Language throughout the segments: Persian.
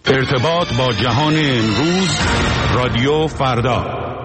ارتباط با جهان امروز، رادیو فردا.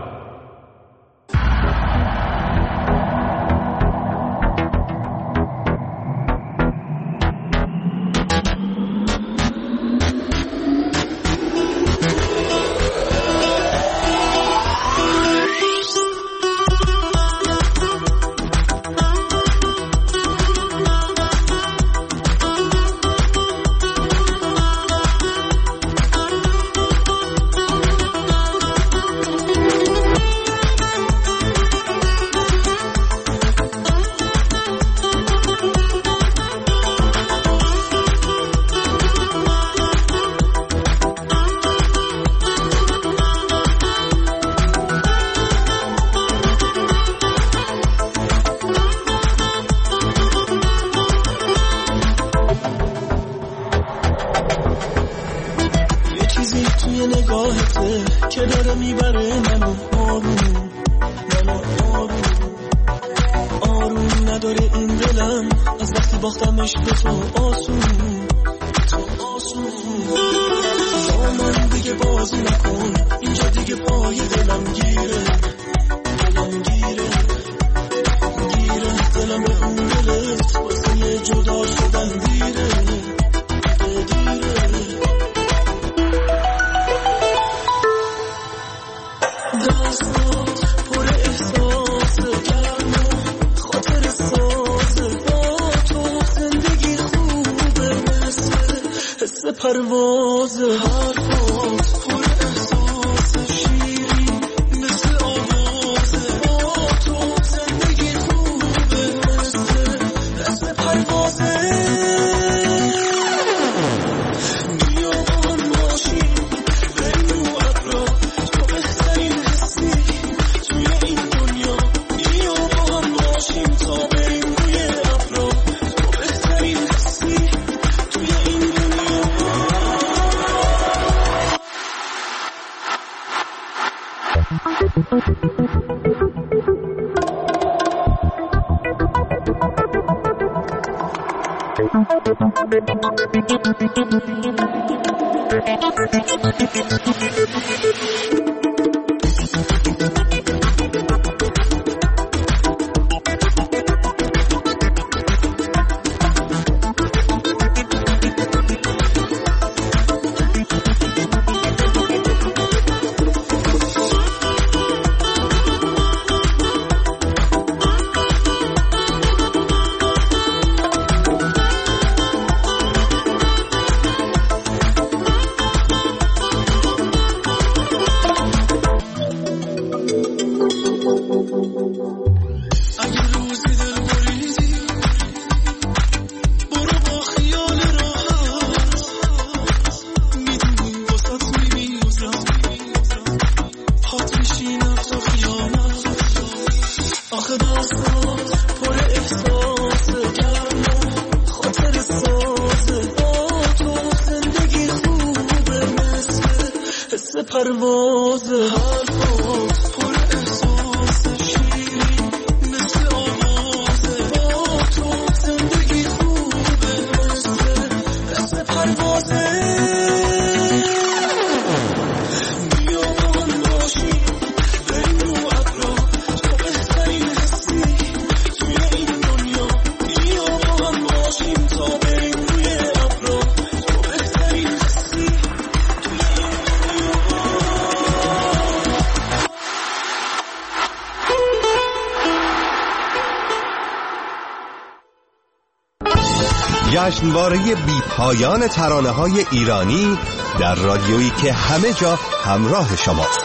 جشنواره بی پایان ترانه‌های ایرانی در رادیویی که همه جا همراه شماست.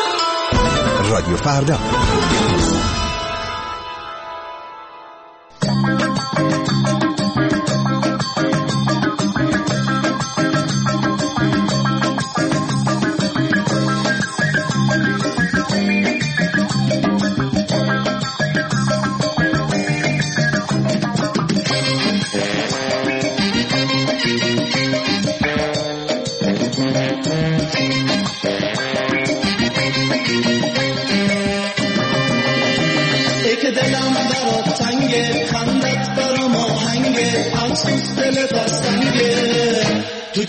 رادیو فردا.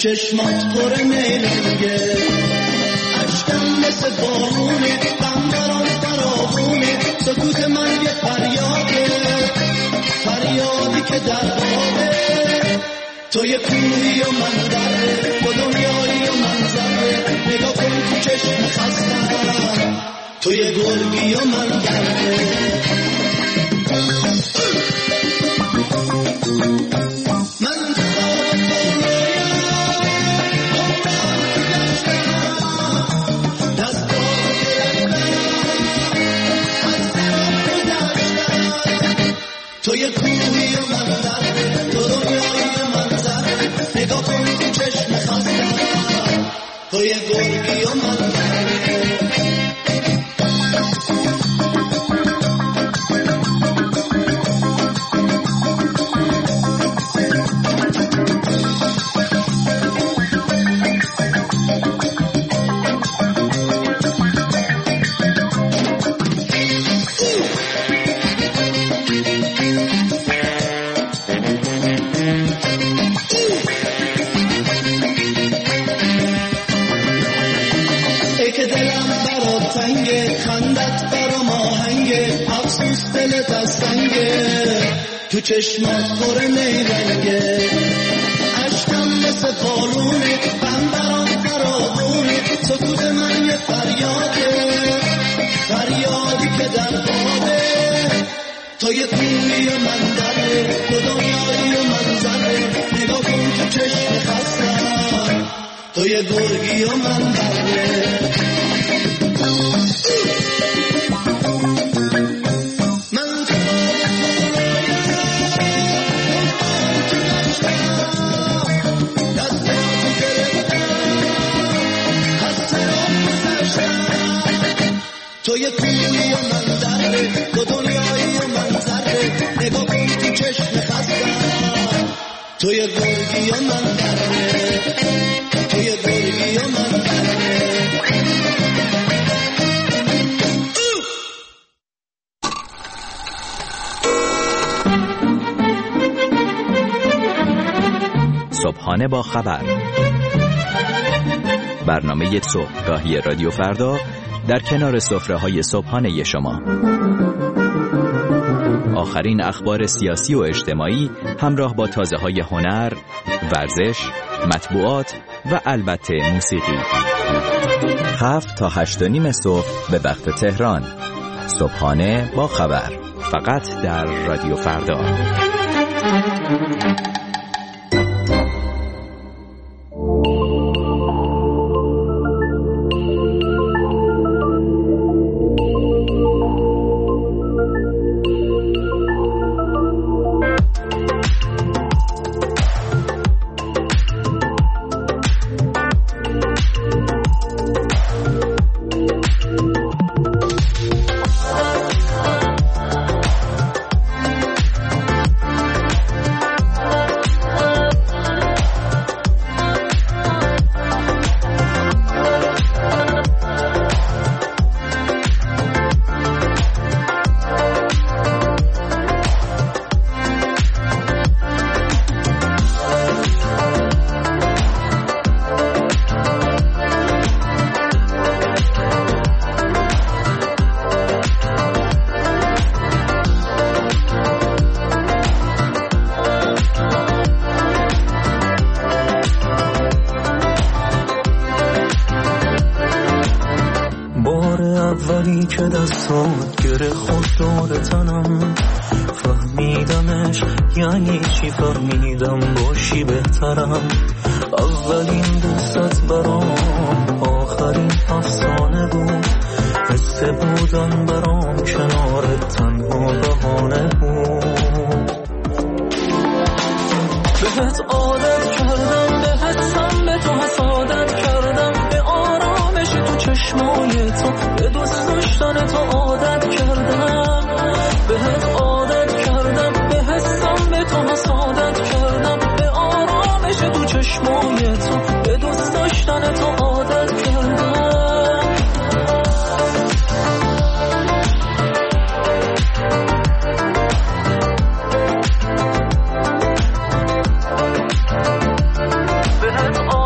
چشمات پر نیلنگه، عشقم مثل بارونه، غم برام فراوونه، سکوت من یه فریاده، فریادی که در بابه، تو یه کوهی و من دره، تو دنیایی و من زره، نگاه کن تو چشم خستم، تو یه گرگی و من دره. تو یه کوهی و من دره، تو دنیایی و من زره، نگاه کن تو چشم خستم، تو یه گرگی و من دره. تو چشمات پر نیلنگه، عشقم مثل بارونه، غم برام فراوونه، سکوت من یه فریاده، فریادی که در بابه، تو یه کوهی و من دره، تو دنیایی و من زره، نگاه کن تو چشم خستم، تو یه گرگی و من دره. تو یه کوهی و من دره، تو دنیایی و من زره، نگاه کن تو چشم خستم، تو یه گرگی و من دره، تو یه گرگی و من دره. صبحانه با خبر، برنامه صبحگاهی رادیو فردا در کنار سفره‌های صبحانه شما. آخرین اخبار سیاسی و اجتماعی همراه با تازه‌های هنر، ورزش، مطبوعات و البته موسیقی. 7 تا 8:30 صبح به وقت تهران. صبحانه با خبر، فقط در رادیو فردا. اولی که دستات گره خود دور تنم، فهمیدمش یعنی چی، فهمیدم باشی بهترم. اولین دوستت برام آخرین افسانه بود، حس بودن برام کنارت تنها بهانه بود. بهت عادت کردم، بهت سم به تو حسادت کردم، به آرامش تو چشمای تو، به دوست داشتن تو عادت کردم. بهت عادت کردم، بهت سم به تو حسادت کردم، به آرامش تو چشمای تو، به دوست داشتن تو عادت کردم. بهت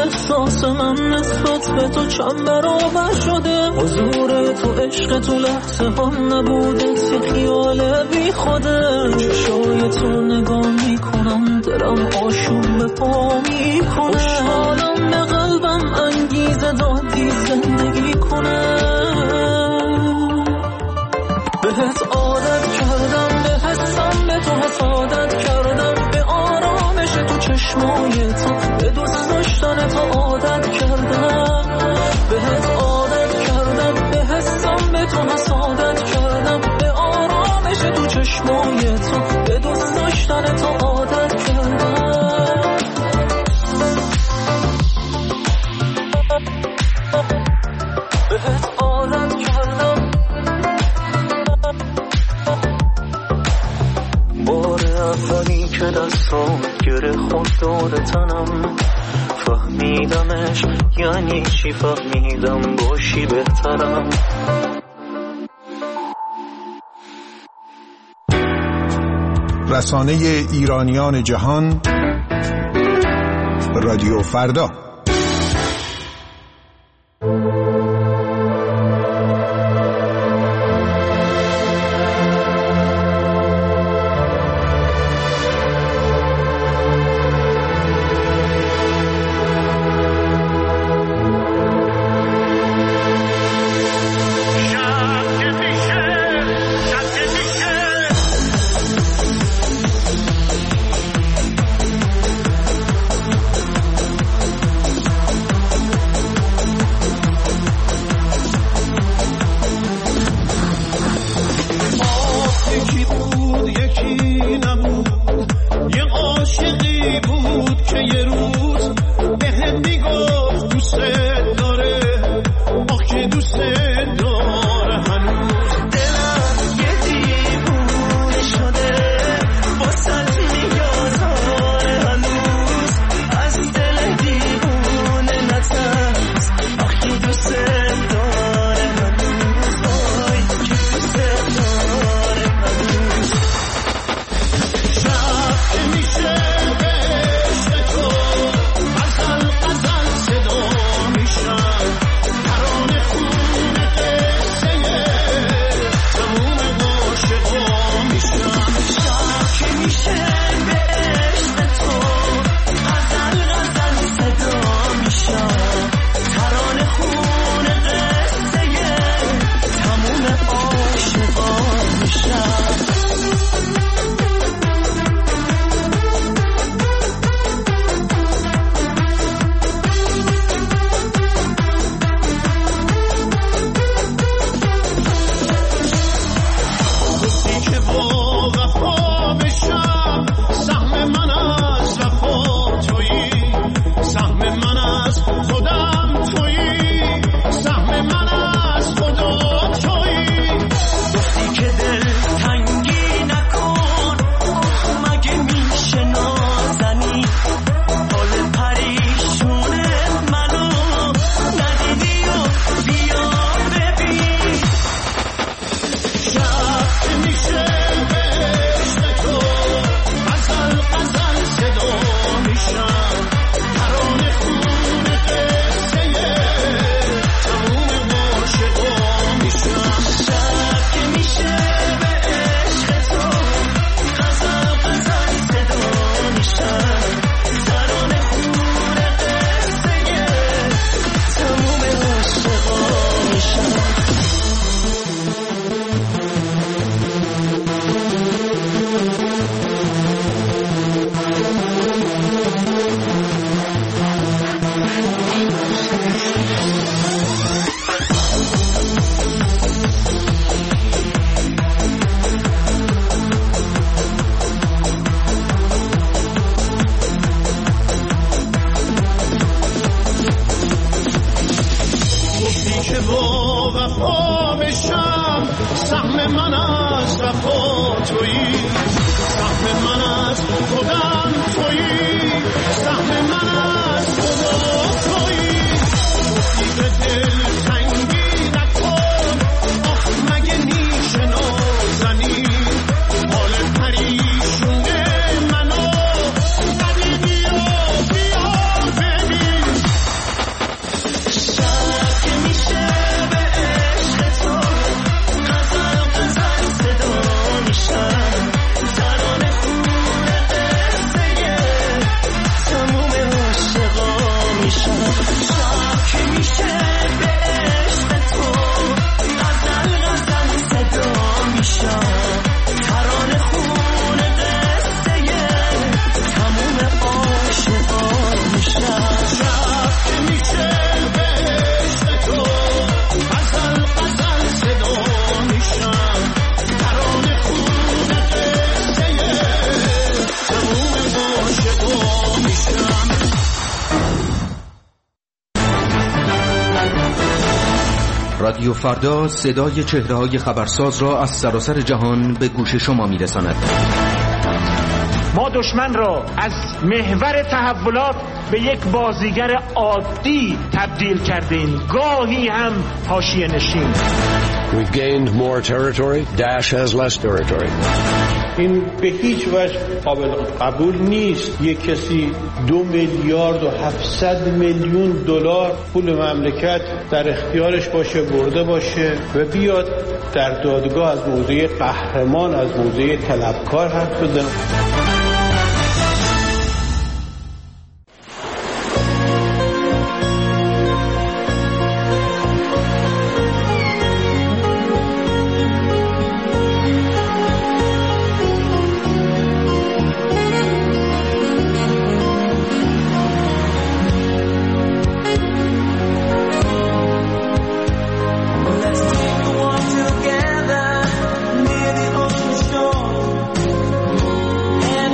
احساس من نسبت به تو چند برابر شده. حضور تو عشق تو لحظه هم نبوده، یه خیال بی خوده. چشای تو نگاه میکنم دلم آشوب به پا میکنه. خوشحالم به قلبم انگیزه دادی زندگی کنه. بهت عادت کردم، به حسم به تو حسادت کردم، به آرامش تو چشمای تو، به دوست داشتن تو عادت کردم. بهت عادت کردم، به حسم به تو حسادت کردم، به آرامش تو چشمای تو، به دوست داشتن تو عادت کردم. بهت عادت کردم. بار اولی که دستان گره خود داده تنم، فهمیدمش یعنی چی، فهمیدم باشی بهترم. رسانه ایرانیان جهان، رادیو فردا. رادیو فردا صدای چهره‌های خبرساز را از سراسر جهان به گوش شما می‌رساند. ما دشمن را از محور تحولات به یک بازیگر عادی تبدیل کردیم، گاهی هم حاشیه نشین. We've gained more territory. Daesh has less territory. این به هیچ وجه قابل قبول نیست. یک کسی 2 میلیارد و 700 میلیون دلار پول مملکت در اختیارش باشه، برده باشه و بیاد در دادگاه از موضع قهرمان، از موضع طلبکار حرف بزنه. And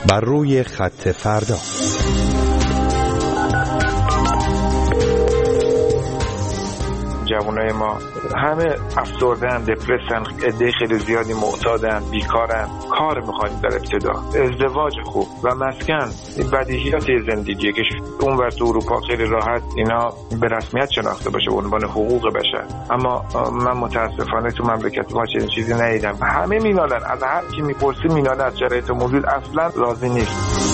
بر روی خط فردا. جوانای ما همه افسردن، دپرسن، عده خیلی زیادی معتادن، بیکارن، کار میخوایم در ابتدا، ازدواج خوب و مسکن. این بدیهیات زندگیه که اون ور تو اروپا خیلی راحت اینا به رسمیت شناخته باشه به عنوان حقوق بشر، اما من متاسفانه تو مملکت ما چنین چیزی ندیدم. همه مینالن، از هر کی میپرسی مینالن، از شرایط موجود اصلا راضی نیست.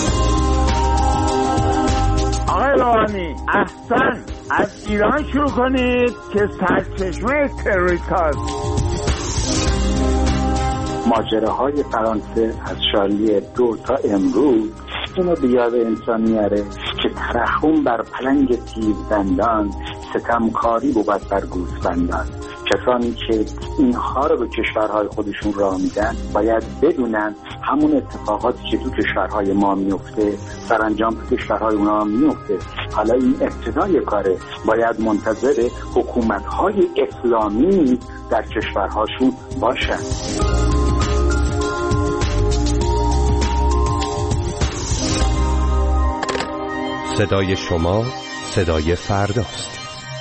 آقای روحانی احسن از ایران شروع کنید که سرچشمه تروریست. ماجراهای فرانسه از شالیه 2 تا امروز اینو به یاد انسان میاره که ترحم بر پلنگ تیزدندان، ستمکاری بود بر گوسفندان. کسانی که اینها رو به کشورهای خودشون راه میدن باید بدونن همون اتفاقاتی که تو کشورهای ما میفته سرانجام تو کشورهای اونا میفته. حالا این ابتدای کاره، باید منتظر حکومت‌های اسلامی در کشورهاشون باشن. صدای شما صدای فرداست.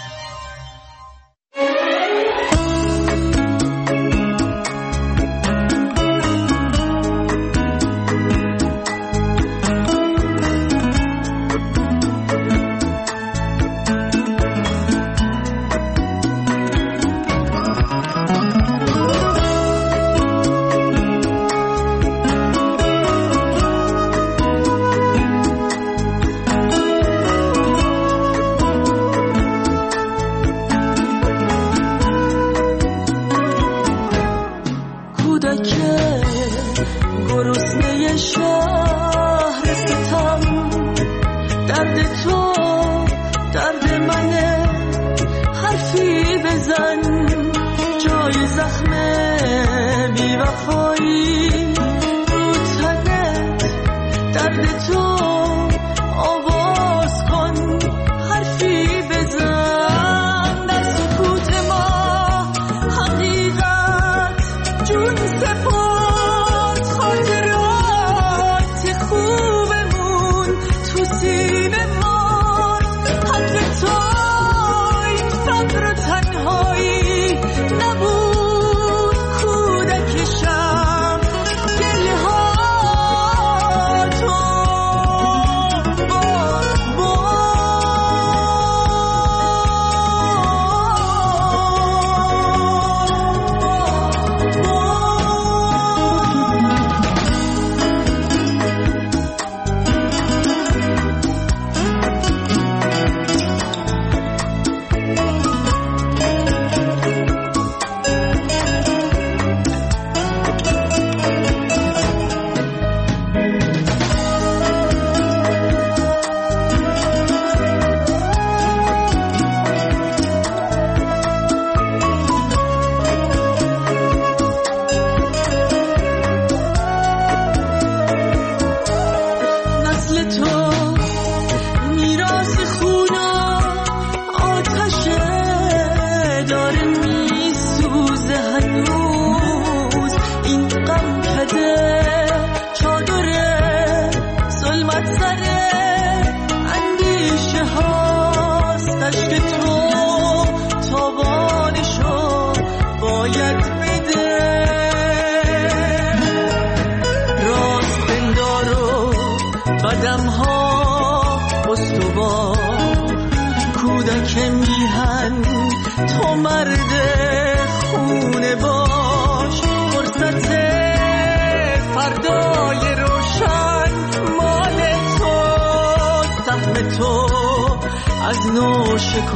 از نو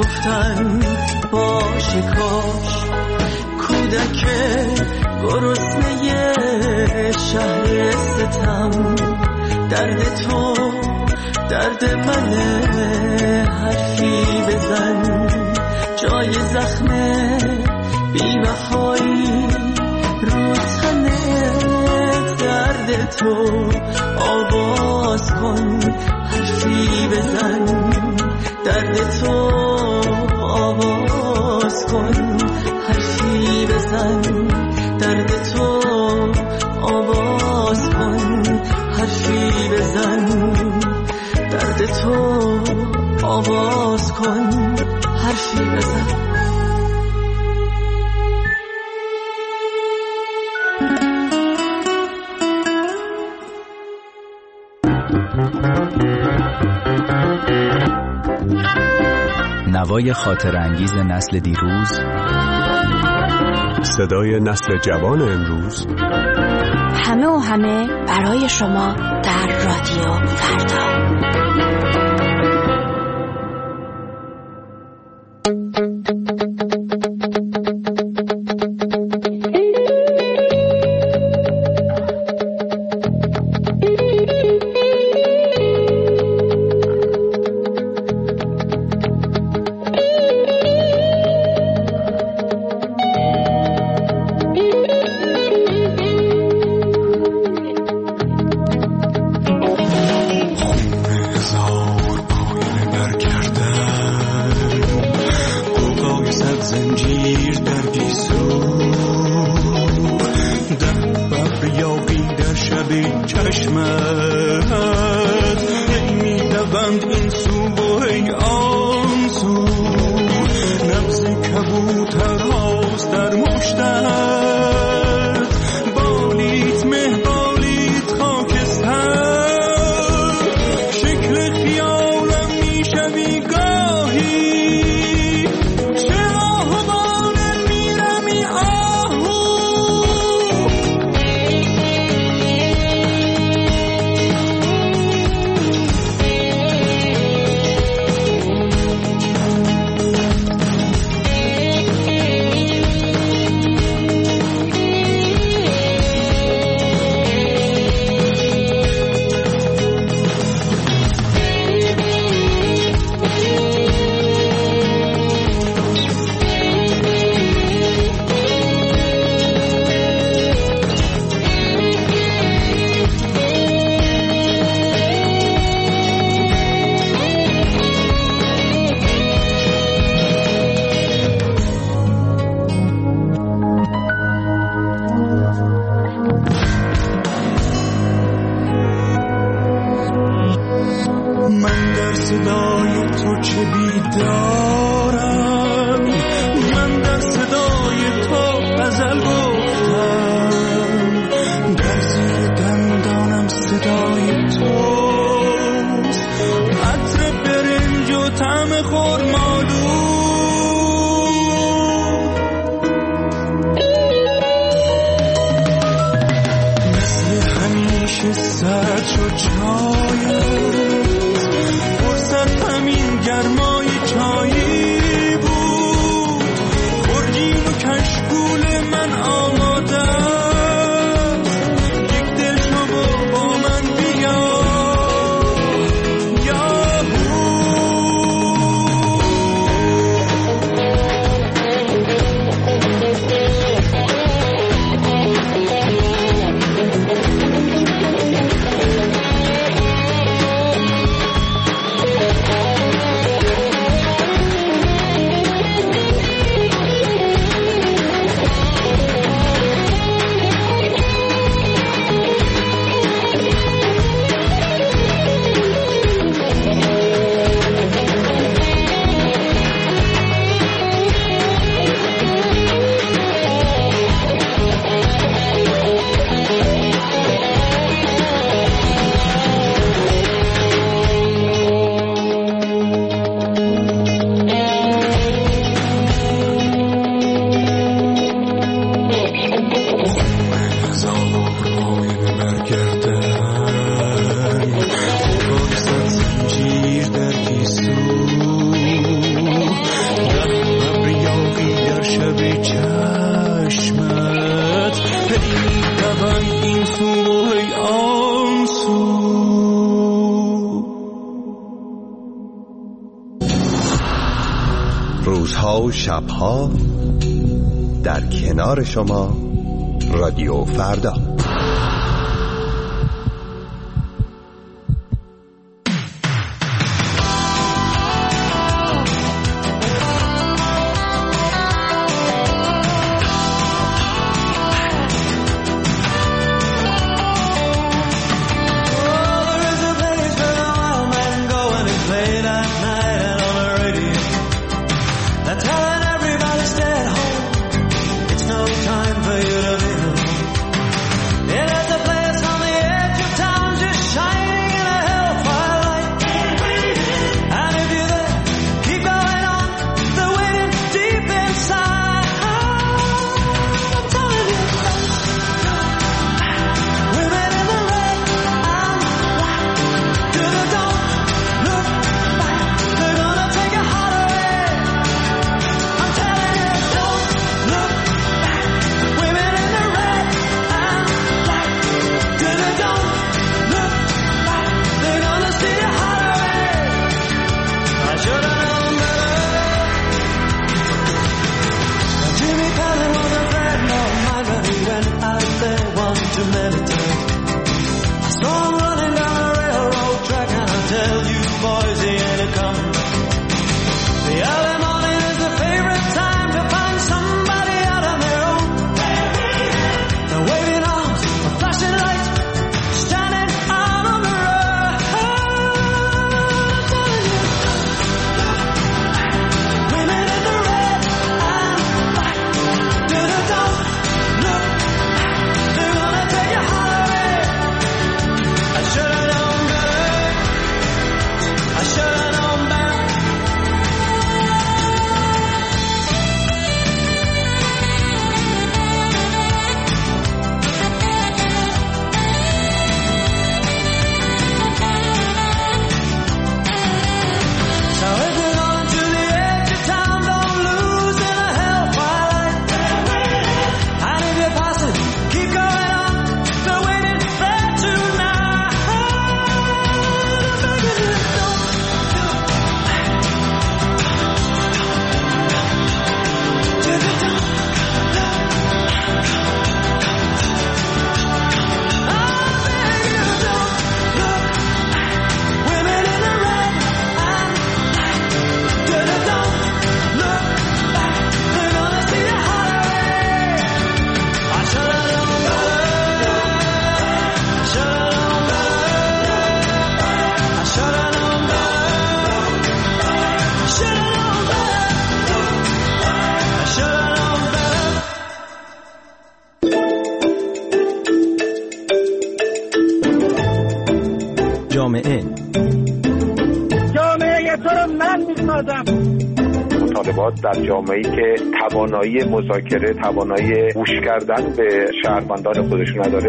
شکفتن باشه کاش کودک گرسنه شهر ستم درد تو درد منه حرفی بزن جای زخم بی وفایی رو تنه درد تو آواز کن حرفی بزن درد تو آواز کن حرفی بزن درد تو آواز کن حرفی آواز کن، حرفی بزن. نوای خاطر انگیز نسل دیروز، صدای نسل جوان امروز، همه و همه برای شما در رادیو فردا. روزها و شبها در کنار شما رادیو فردا. Late at night ارتباط در جامعه‌ای که توانایی مذاکره، توانایی گوش کردن به شهروندان خودش نداره.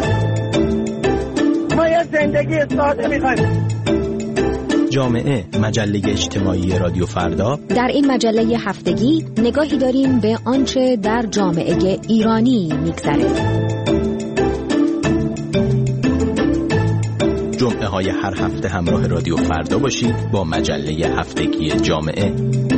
ما یه زندگی ساده می‌خوایم. جامعه، مجله اجتماعی رادیو فردا. در این مجله هفتگی نگاهی داریم به آنچه در جامعه ایرانی می‌گذره. جمعه های هر هفته همراه رادیو فردا باشید با مجله هفتگی جامعه.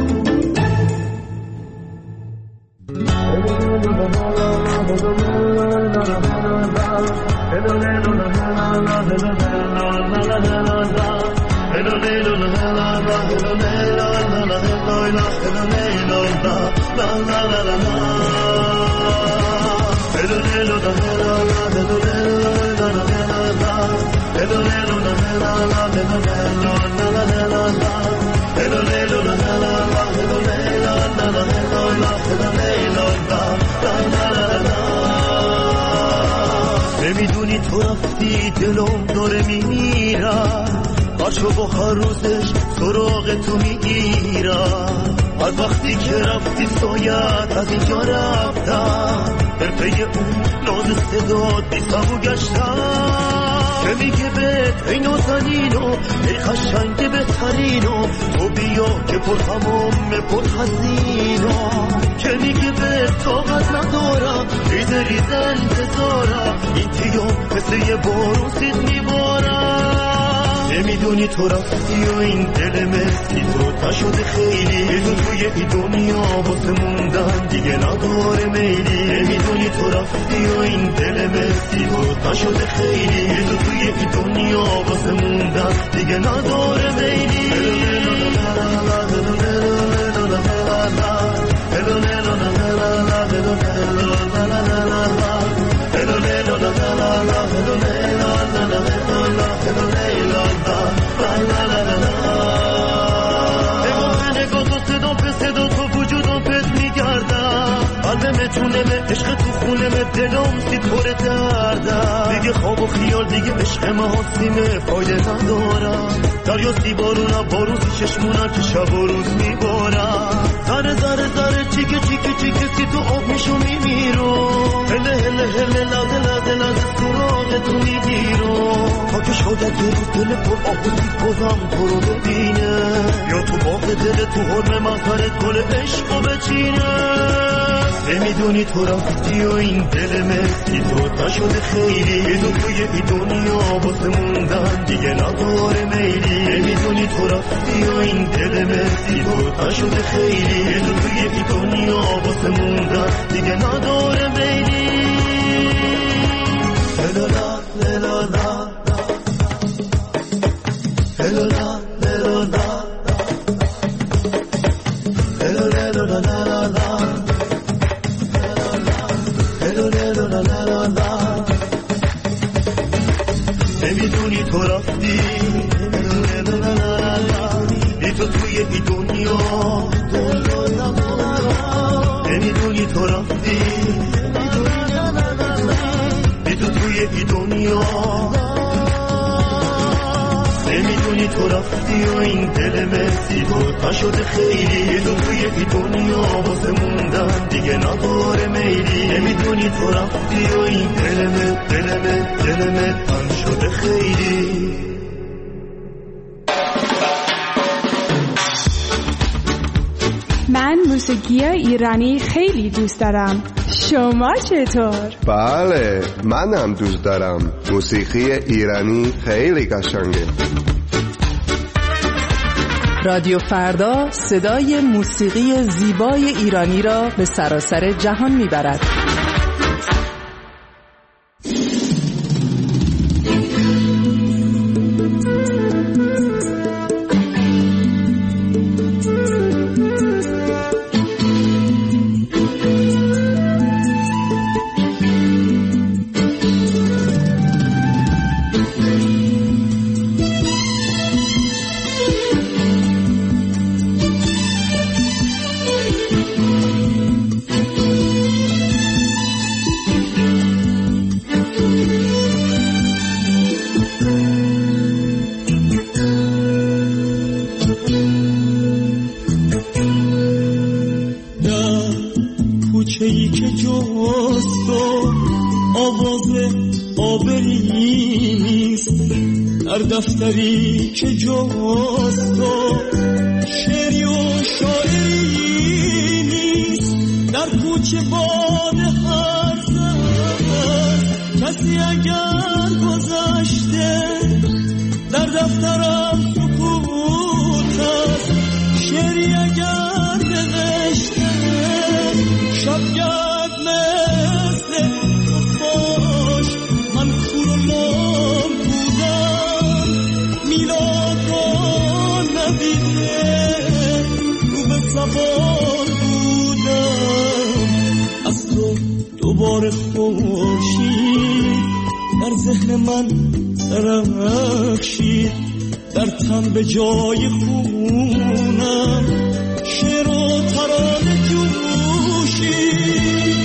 نمیدونی تو رفتی دلم داره میمیرم، هرچو با هر روزش سراغ تو میگیرم. از وقتی که رفتی سایت از اینجا رفتم، در پی اون ناز صدات بی صبو گشتم که میگه بهت ای نازنینو ای خشنگ بهترینو تو بیا که پر هموم پر خزینو، که میگه بهت طاقت ندارم ریزه ریزه انتظارم، این تیام مثل یه بارون سید میبارم. نمیدونی تو رفتی و این دل مسکی تو نشده خیلی، تو توی این دنیا واسه موندن دیگه نداره میلی. نمیدونی تو رفتی و این دل مسکی تو نشده خیلی، تو توی این دنیا واسه موندن دیگه نداره میلی. عشق تو خونمه دلم سید پر دردم، دیگه خواب و خیال دیگه عشق محاسیمه فایده ندارم. دریا سی بارونم باروزی چشمونم که شب و روز میبارم، ذره ذره ذره چیکه چیکه چیکه سی تو آب میشو میمیرم، هله هله هله لازه لازه لازه سراغ تو میگیرم. تا که شاید یه روز دل پر آب و سید بازم تو رو ببینه، یا تو باغ دل تو حرم مغفرت گل عشقو بچینه. نمیدونی تو رفتی و این دل مسکی تو نشده خیلی، تو توی این دنیا واسه موندن دیگه نداره میلی. نمیدونی تو رفتی و این دل مسکی تو نشده خیلی، تو توی این دنیا واسه موندن دیگه نداره میلی. هلالا هلالا هلالا نمیدونی تو رفتی بی تو توی این دنیا، نمیدونی تو رفتی بی تو توی این دنیا، نمیدونی تو رفتی و این دل مسی تو نشده خیلی، تو توی این دنیا واسه موندن دیگه نداره میلی. نمیدونی تو رفتی و این دلمه تن شده خیلی. من موسیقی ایرانی خیلی دوست دارم. شما چطور؟ بله، منم دوست دارم. موسیقی ایرانی خیلی قشنگه. رادیو فردا صدای موسیقی زیبای ایرانی را به سراسر جهان میبرد. کوچه‌ای که جز تو آواز آبری نیست، در دفتری که جز تو شعری و شاعری نیست، در کوچه باد هر زن کسی اگر گذشته، در دفترم سکوت است شعری اگر نوشته، شبگرد مثل باش من کور و لام بودم، میلاد ها ندیده رو به زبان بودم، از تو دوباره خورشید در ذهن من درخشید، در تن به جای خونم شعر و ترانه جوشید.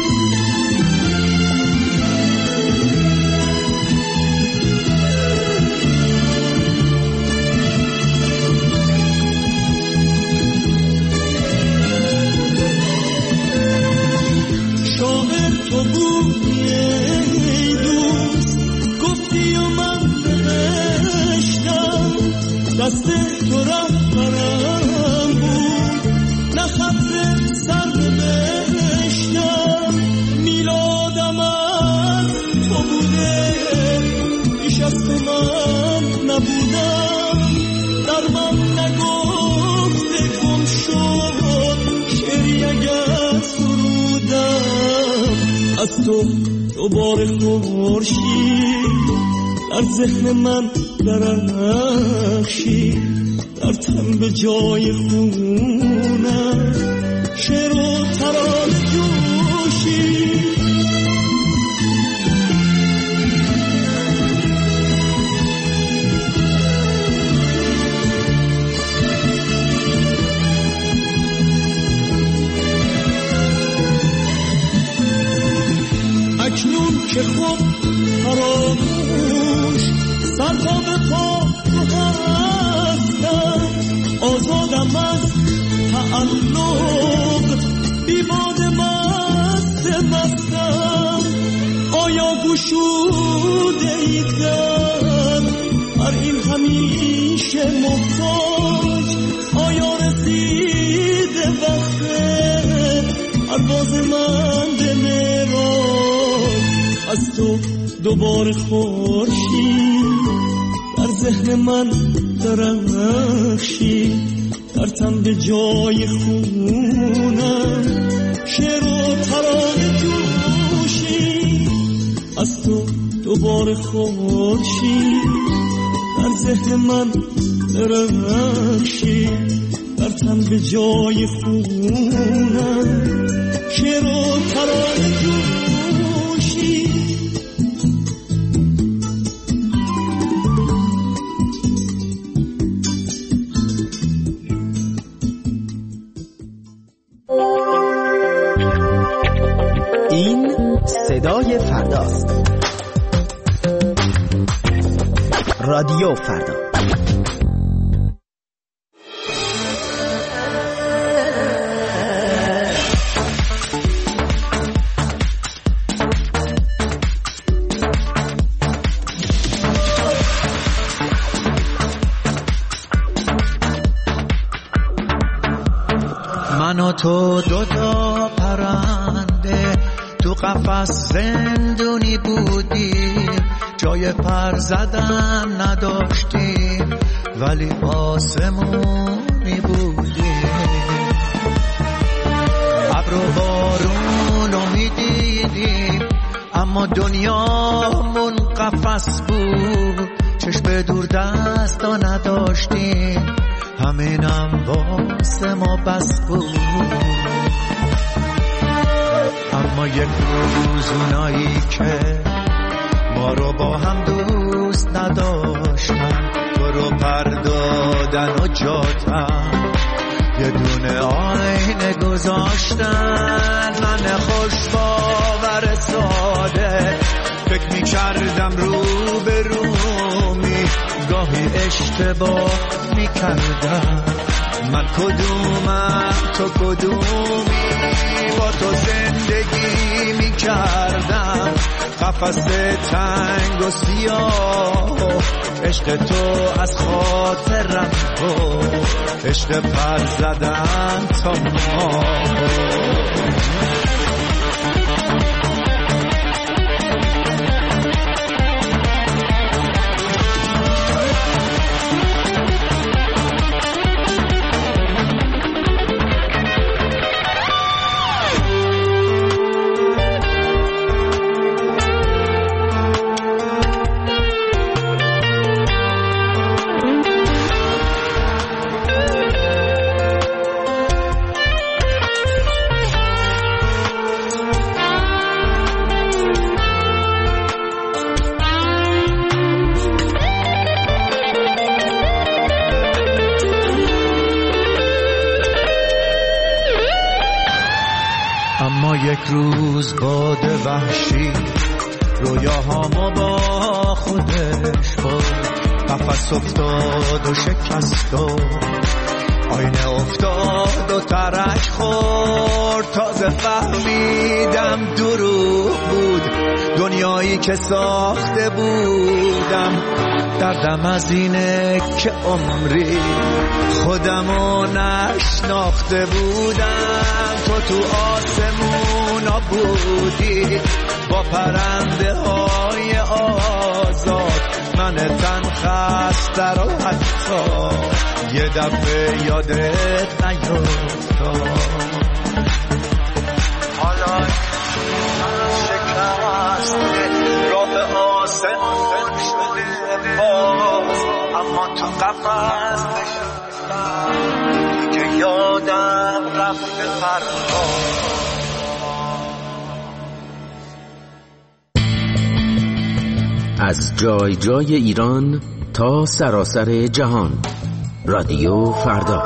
شاعر تو بودی ای دوست، گفتی و من نوشتم، دست تو رهبرم بود، نه خط سر نوشتم، میلادم از تو بوده، بیش از تو من نبودم، در من نگفته گم شد شعری اگر سرودم، از تو دوباره خورشید در ذهن من درخشید، در تن به جای خونم شعر و ترانه جوشید. اکنون که خود فراموش سرها به پا تو هستم، آزادم از تعلق بیباد مستم، آیا گشوده ایدن هر این همیشه محتاج، آیا رسیده وقت پرواز من به معراج، از تو دوباره خورشید در ذهن من درخشید، در تن به جای خونم شعر و ترانه جوشید، از تو دوباره خورشید در ذهن من درخشید، در تن به جای خونم شعر و ترانه جوشید. این صدای فرداست. رادیو فردا. من و تو دوتا پرنده تو قفس زندونی بودیم، جای پر زدن نداشتیم ولی آسمونی بودیم، ابر و بارون رو میدیدیم اما دنیامون قفس بود، چشم دور دستا نداشتیم همینم واسه ما بس بود، اما یک روز اونایی که ما رو با هم دوست نداشتن تو رو پردادن و جاتن، یه دونه آینه گذاشتن، من خوش باور ساده فکر می‌کردم رو به رومی، گاهی اشتباه می‌کردم من کدومم تو کدومی، با تو زندگی می کردم قفس تنگ و سیاه، عشق تو از خاطرم و عشق پر زدن تا ما. یک روز باد وحشی رویاهامو با خودش برد، قفس افتاد و شکست و آینه افتاد و ترک خورد. تازه فهمیدم دروغ بود دنیایی که ساخته بودم. دردم از اینه که عمری خودمو نشناخته بودم. تو آسمونا بودی با پرنده های آزاد، من تن خسته رو حتی یه دفعه یادت نیفتاد. حالا شکسته راه آسمون شده باز، اما تو قفس نشستم که یادم رفته فردا. از جای جای ایران تا سراسر جهان، رادیو فردا.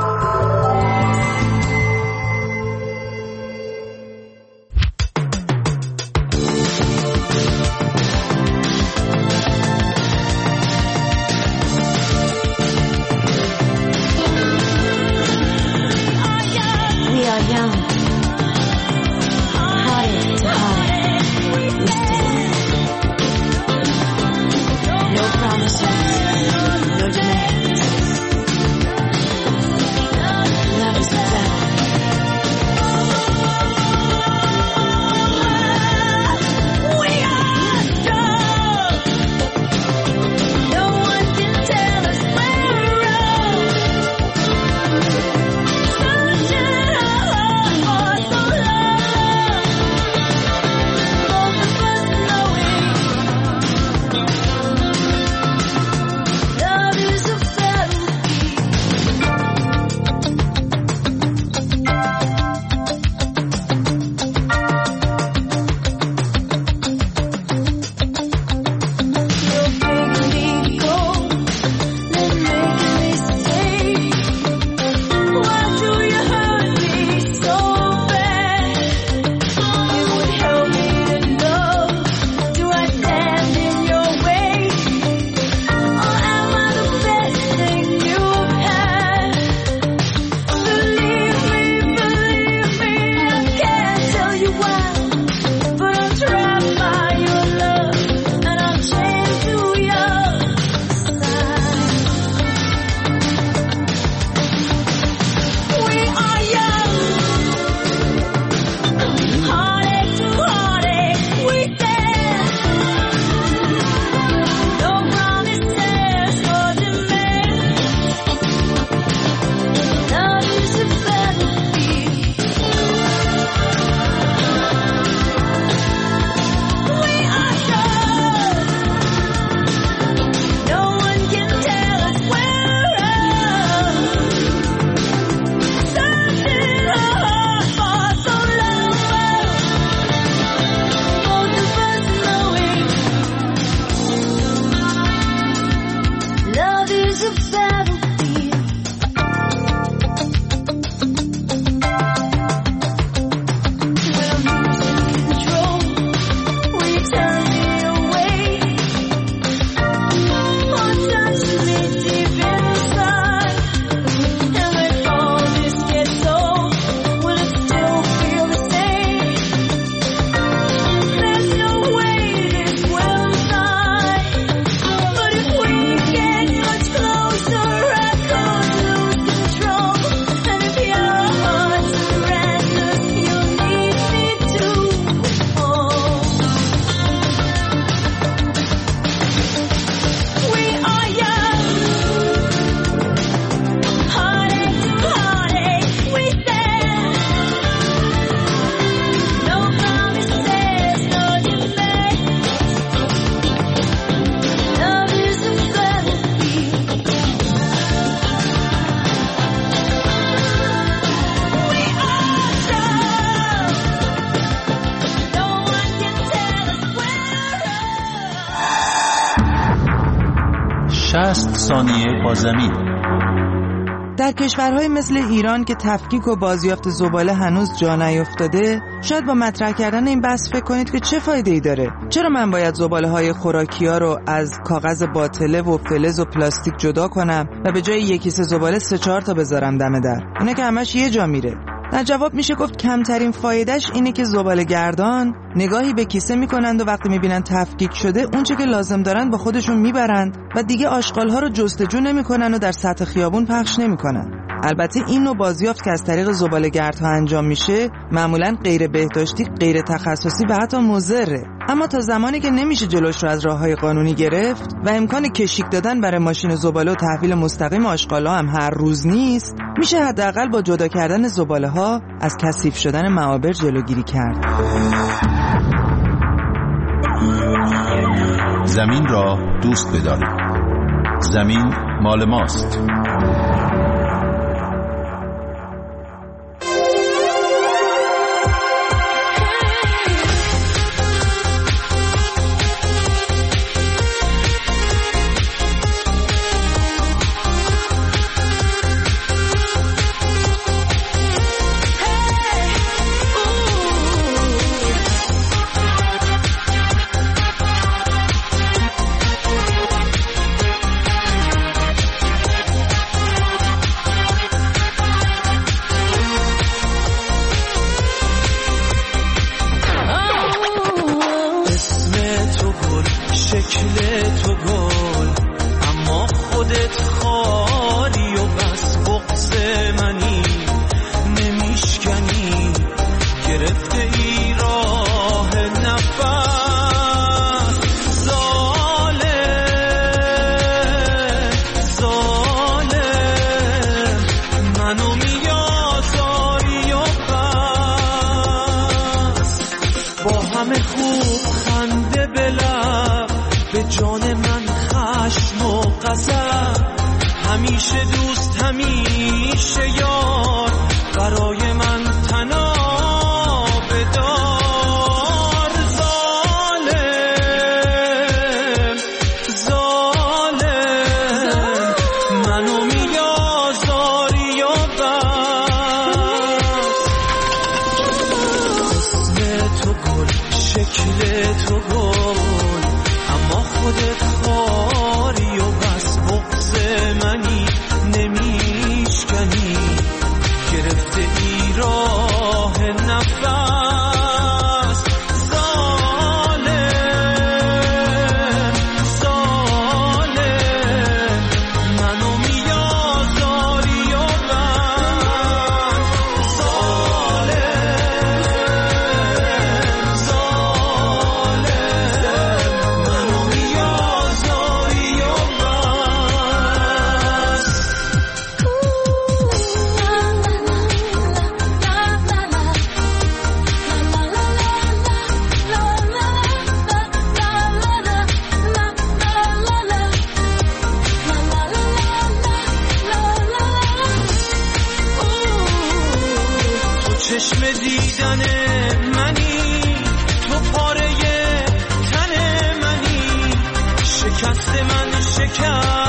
60 ثانیه با زمین. در کشورهای مثل ایران که تفکیک و بازیافت زباله هنوز جا نیفتاده، شاید با مطرح کردن این بحث فکر کنید که چه فایده‌ای داره؟ چرا من باید زباله‌های خوراکی‌ها رو از کاغذ باطله و فلز و پلاستیک جدا کنم و به جای یک کیسه زباله 3-4 تا بذارم دم در؟ اینا که همش یه جا میره. در جواب میشه گفت کمترین فایدهش اینه که زباله گردان نگاهی به کیسه میکنند و وقتی میبینن تفکیک شده اونچه که لازم دارن با خودشون میبرند و دیگه آشغالها رو جستجو نمیکنن و در سطح خیابون پخش نمیکنن. البته این نوع بازیافت که از طریق زباله گردها انجام میشه معمولاً غیر بهداشتی، غیر تخصصی و حتی مضره. اما تا زمانی که نمیشه جلوش رو از راههای قانونی گرفت و امکان کشیک دادن برای ماشین زباله و تحویل مستقیم آشغال‌ها هم هر روز نیست، میشه حداقل با جدا کردن زباله‌ها از کثیف شدن معابر جلوگیری کرد. زمین را دوست بدارید. زمین مال ماست. همیشه دوست همیشه یار برای من تنها بدار ظالم ظالم منو میازاری و بس اسم تو گل شکل تو گل اما خودت خاری و بس بغض منی نمیشکنی گرفته ای راه نفس ظالم ظالم منو میازاری و بس ظالم ظالم منو میازاری و بس تو چشم دیدن منی تو پاره تن منی شکست من شکست